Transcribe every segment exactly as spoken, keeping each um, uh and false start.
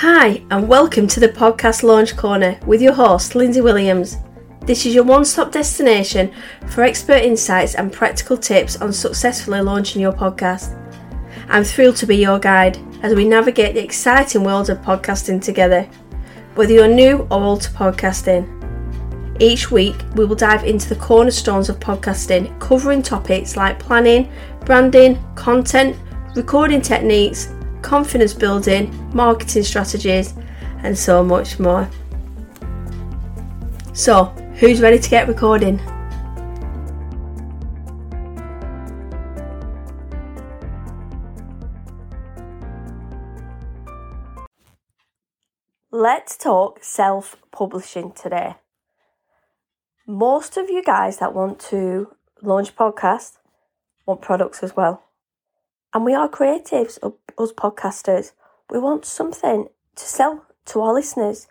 Hi, and welcome to the podcast Launch Corner with your host, Lindsay Williams. This is your one-stop destination for expert insights and practical tips on successfully launching your podcast. I'm thrilled to be your guide as we navigate the exciting world of podcasting together, whether you're new or old to podcasting. Each week, we will dive into the cornerstones of podcasting, covering topics like planning, branding, content, recording techniques, confidence building, marketing strategies, and so much more. So, who's ready to get recording? Let's talk self-publishing today. Most of you guys that want to launch podcasts want products as well. And we are creatives, us podcasters. We want something to sell to our listeners.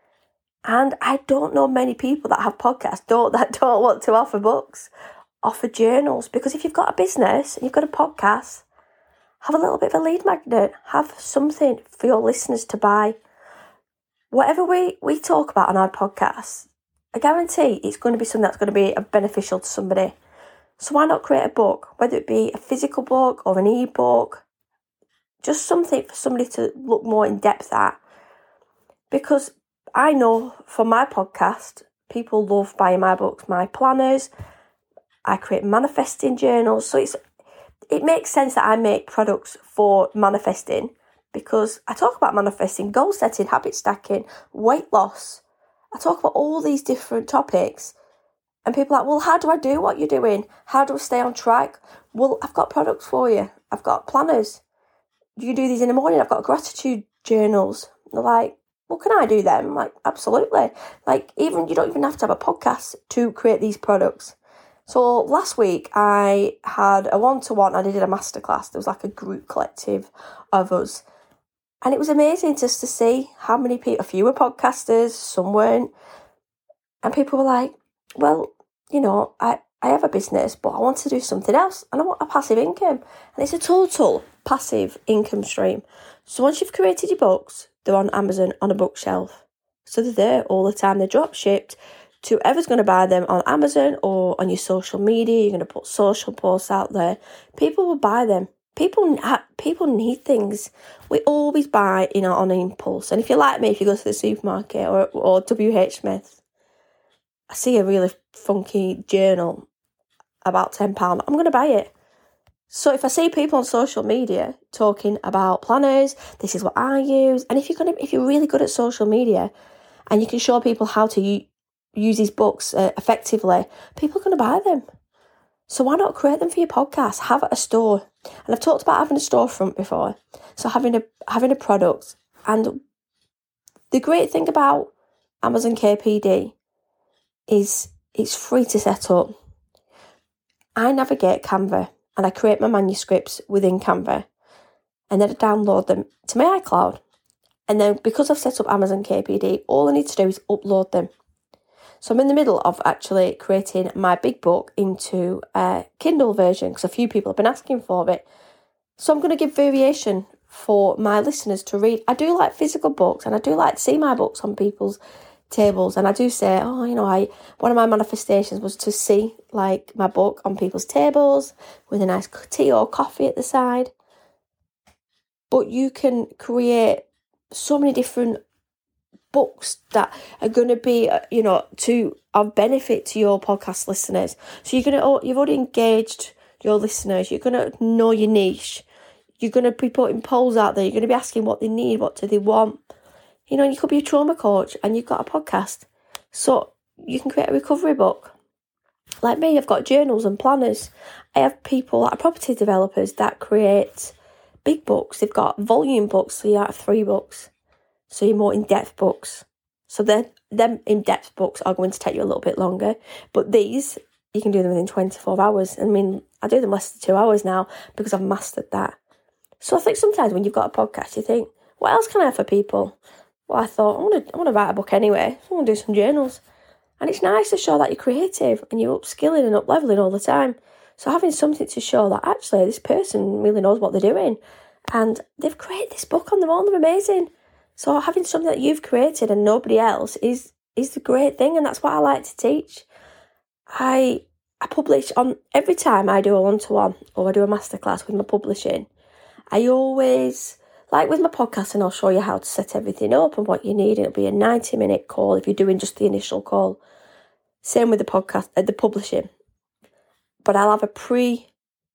And I don't know many people that have podcasts don't, that don't want to offer books, offer journals. Because if you've got a business and you've got a podcast, have a little bit of a lead magnet. Have something for your listeners to buy. Whatever we, we talk about on our podcast, I guarantee it's going to be something that's going to be beneficial to somebody. So why not create a book, whether it be a physical book or an e-book, just something for somebody to look more in depth at. Because I know for my podcast, people love buying my books, my planners. I create manifesting journals. So it's it makes sense that I make products for manifesting because I talk about manifesting, goal setting, habit stacking, weight loss. I talk about all these different topics. And people are like, well, how do I do what you're doing? How do I stay on track? Well, I've got products for you. I've got planners. You do these in the morning. I've got gratitude journals. They're like, well, can I do them? I'm like, absolutely. Like, even you don't even have to have a podcast to create these products. So last week I had a one-to-one and I did a masterclass. There was like a group collective of us. And it was amazing just to see how many people, a few were podcasters, some weren't. And people were like, well, you know, I, I have a business, but I want to do something else and I want a passive income. And it's a total passive income stream. So once you've created your books, they're on Amazon on a bookshelf. So they're there all the time. They're drop shipped to whoever's going to buy them on Amazon or on your social media. You're going to put social posts out there. People will buy them. People people need things. We always buy, you know, on an impulse. And if you're like me, if you go to the supermarket or, or W H Smith, I see a really funky journal about ten pounds, I'm going to buy it. So if I see people on social media talking about planners, this is what I use. And if you're going to, if you're really good at social media and you can show people how to u- use these books uh, effectively, people are going to buy them. So why not create them for your podcast? Have a store. And I've talked about having a storefront before. So having a having a product. And the great thing about Amazon K P D is it's free to set up. I navigate Canva and I create my manuscripts within Canva and then I download them to my iCloud. And then because I've set up Amazon K P D, all I need to do is upload them. So I'm in the middle of actually creating my big book into a Kindle version because a few people have been asking for it. So I'm going to give variation for my listeners to read. I do like physical books and I do like to see my books on people's tables, and I do say, oh, you know, I one of my manifestations was to see like my book on people's tables with a nice tea or coffee at the side. But you can create so many different books that are going to be, you know, to of benefit to your podcast listeners. So you're going to, you've already engaged your listeners. You're going to know your niche. You're going to be putting polls out there. You're going to be asking what they need, what do they want. You know, you could be a trauma coach and you've got a podcast. So you can create a recovery book. Like me, I've got journals and planners. I have people that are property developers that create big books. They've got volume books, so you have three books. So you're more in-depth books. So then them in-depth books are going to take you a little bit longer. But these, you can do them within twenty-four hours. I mean, I do them less than two hours now because I've mastered that. So I think sometimes when you've got a podcast, you think, what else can I have for people? Well, I thought, I want to I want to write a book anyway. I want to do some journals. And it's nice to show that you're creative and you're upskilling and up-leveling all the time. So having something to show that actually this person really knows what they're doing and they've created this book on their own, they're amazing. So having something that you've created and nobody else is is the great thing, and that's what I like to teach. I I publish on every time I do a one-to-one or I do a masterclass with my publishing. I always, like with my podcast, and I'll show you how to set everything up and what you need. It'll be a ninety minute call if you're doing just the initial call. Same with the podcast, uh, the publishing. But I'll have a pre-made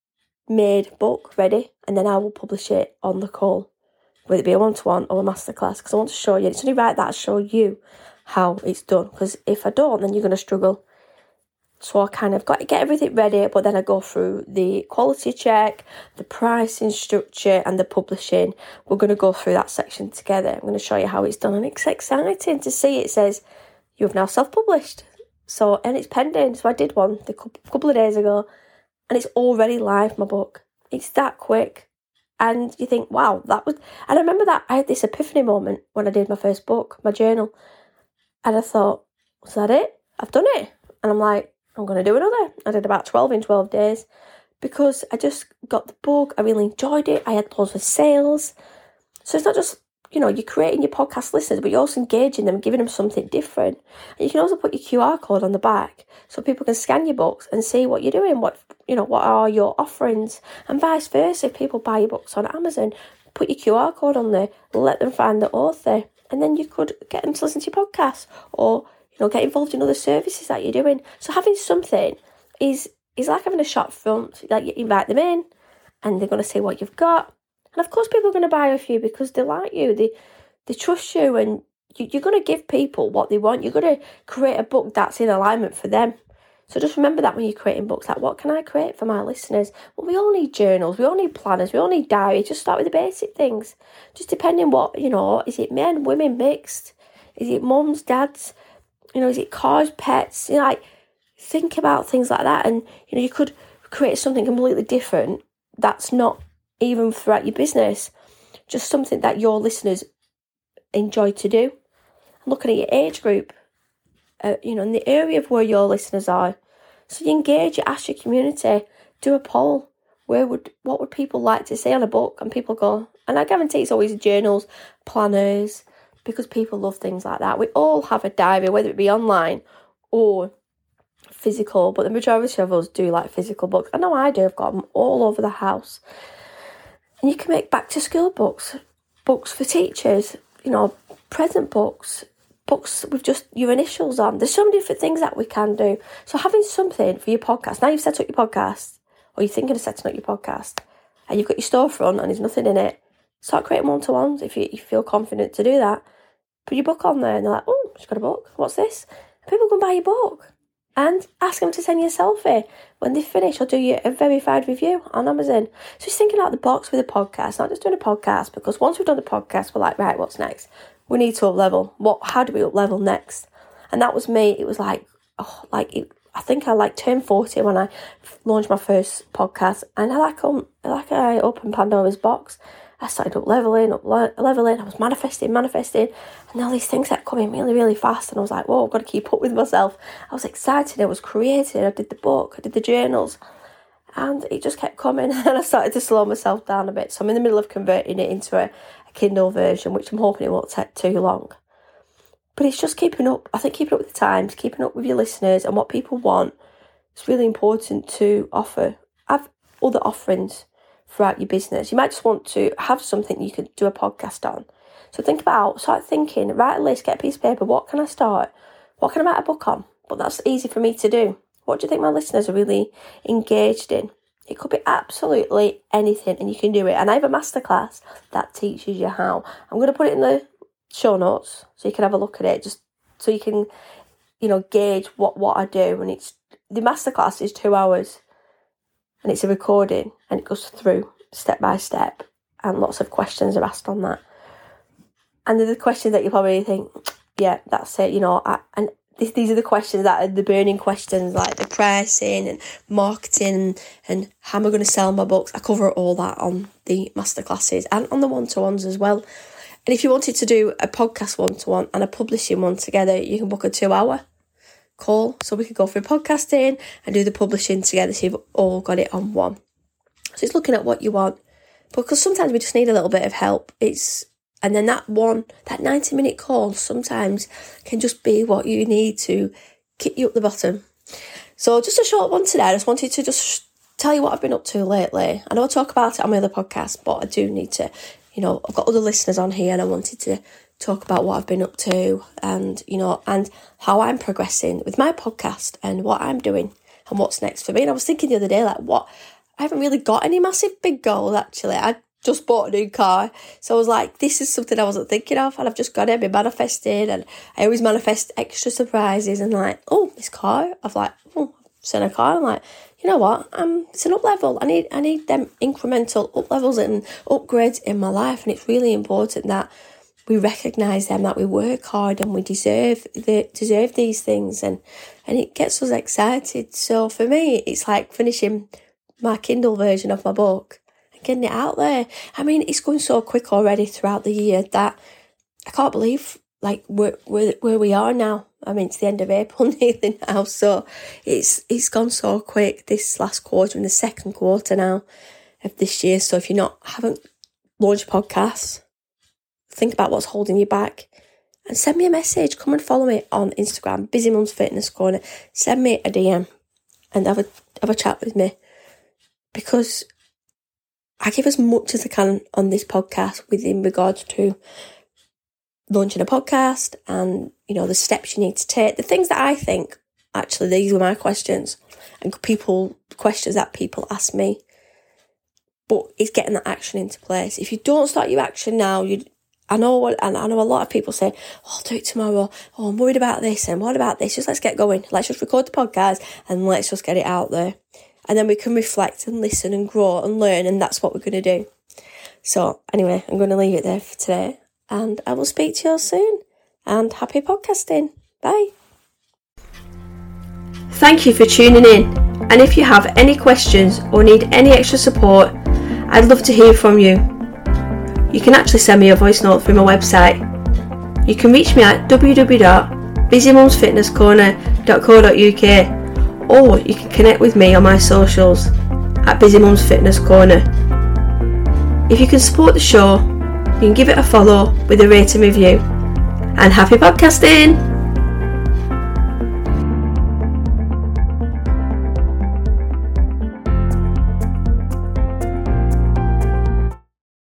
book ready, and then I will publish it on the call, whether it be a one-to-one or a masterclass, because I want to show you. It's only right that I show you how it's done, because if I don't, then you're going to struggle. So I kind of got to get everything ready, but then I go through the quality check, the pricing structure, and the publishing. We're going to go through that section together. I'm going to show you how it's done, and it's exciting to see. It says you've now self-published. So, and it's pending. So I did one a couple of days ago, and it's already live, my book. It's that quick. And you think, wow, that was... And I remember that I had this epiphany moment when I did my first book, my journal. And I thought, was that it? I've done it. And I'm like, I'm going to do another. I did about twelve in twelve days because I just got the book. I really enjoyed it. I had loads of sales. So it's not just, you know, you're creating your podcast listeners, but you're also engaging them, giving them something different. And you can also put your Q R code on the back so people can scan your books and see what you're doing, what, you know, what are your offerings, and vice versa. If people buy your books on Amazon, put your Q R code on there, let them find the author, and then you could get them to listen to your podcast, or, you know, get involved in other services that you're doing. So having something is is like having a shop front. Like, you invite them in, and they're going to see what you've got. And of course, people are going to buy off you because they like you, they they trust you, and you, you're going to give people what they want. You're going to create a book that's in alignment for them. So just remember that when you're creating books, like, what can I create for my listeners? Well, we all need journals, we all need planners, we all need diaries. Just start with the basic things. Just depending what, you know, is it men, women, mixed? Is it mums, dads? You know, is it cars, pets? You know, like, think about things like that. And, you know, you could create something completely different that's not even throughout your business, just something that your listeners enjoy to do. Looking at your age group, uh, you know, in the area of where your listeners are. So you engage, you ask your community, do a poll. Where would, what would people like to see on a book? And people go, and I guarantee it's always journals, planners, because people love things like that. We all have a diary, whether it be online or physical, but the majority of us do like physical books. I know I do. I've got them all over the house. And you can make back to school books, books for teachers, you know, present books, books with just your initials on. There's so many different things that we can do. So having something for your podcast, now you've set up your podcast, or you're thinking of setting up your podcast, and you've got your storefront and there's nothing in it, start creating one-to-ones if you, you feel confident to do that. Put your book on there, and they're like, oh, she's got a book, what's this? And people can buy your book. And ask them to send you a selfie. When they finish, I'll do you a verified review on Amazon. So just thinking out of the box with a podcast, not just doing a podcast, because once we've done the podcast, we're like, right, what's next? We need to up-level. What? How do we up-level next? And that was me. It was like, oh, like it, I think I like turned forty when I launched my first podcast. And I like, um, like I opened Pandora's box. I started up leveling, up le- leveling. I was manifesting, manifesting. And all these things kept coming really, really fast. And I was like, whoa, I've got to keep up with myself. I was excited. I was creating. I did the book. I did the journals. And it just kept coming. And I started to slow myself down a bit. So I'm in the middle of converting it into a, a Kindle version, which I'm hoping it won't take too long. But it's just keeping up. I think keeping up with the times, keeping up with your listeners and what people want. It's really important to offer. Have other offerings throughout your business. You might just want to have something you could do a podcast on. So think about, start thinking, write a list, get a piece of paper. What can I start? What can I write a book on? But that's easy for me to do. What do you think my listeners are really engaged in? It could be absolutely anything, and you can do it. And I have a masterclass that teaches you how. I'm going to put it in the show notes so you can have a look at it, just so you can, you know, gauge what, what I do. And it's, the masterclass is two hours. And it's a recording, and it goes through step by step, and lots of questions are asked on that. And they're the questions that you probably think, yeah, that's it, you know. I, and this, these are the questions that are the burning questions, like the pricing and marketing and how am I going to sell my books. I cover all that on the masterclasses and on the one-to-ones as well. And if you wanted to do a podcast one-to-one and a publishing one together, you can book a two-hour call, so we could go through podcasting and do the publishing together, so you've all got it on one. So it's looking at what you want, because sometimes we just need a little bit of help. It's And then that one, that ninety minute call sometimes can just be what you need to kick you up the bottom. So just a short one today. I just wanted to just tell you what I've been up to lately. I know I talk about it on my other podcast, but I do need to, you know, I've got other listeners on here and I wanted to talk about what I've been up to and, you know, and how I'm progressing with my podcast and what I'm doing and what's next for me. And I was thinking the other day, like, what, I haven't really got any massive big goals, actually. I just bought a new car. So I was like, this is something I wasn't thinking of, and I've just got it, been manifesting, and I always manifest extra surprises, and like, oh, this car, I've like, oh, I've seen a car, I'm like, you know what, um, it's an up level. I need I need them incremental up levels and upgrades in my life, and it's really important that we recognise them, that we work hard and we deserve the deserve these things, and, and it gets us excited. So for me, it's like finishing my Kindle version of my book and getting it out there. I mean, it's going so quick already throughout the year that I can't believe like where where, where we are now. I mean, it's the end of April nearly now, so it's it's gone so quick this last quarter and the second quarter now of this year. So if you're not haven't launched podcasts, think about what's holding you back and send me a message. Come and follow me on Instagram, Busy Mums Fitness Corner. Send me a D M and have a have a chat with me, because I give as much as I can on this podcast within regards to launching a podcast and, you know, the steps you need to take, the things that I think, actually, these were my questions and people, questions that people ask me, but it's getting that action into place. If you don't start your action now, you, I know what, and I know a lot of people say, oh, I'll do it tomorrow. Oh, I'm worried about this and what about this? Just let's get going. Let's just record the podcast and let's just get it out there. And then we can reflect and listen and grow and learn, and that's what we're going to do. So anyway, I'm going to leave it there for today, and I will speak to you all soon, and happy podcasting. Bye. Thank you for tuning in, and if you have any questions or need any extra support, I'd love to hear from you. You can actually send me a voice note through my website. You can reach me at w w w dot busy mums fitness corner dot co dot u k, or you can connect with me on my socials at Busy Mums Fitness Corner. If you can support the show, you can give it a follow with a rate and review. And happy podcasting!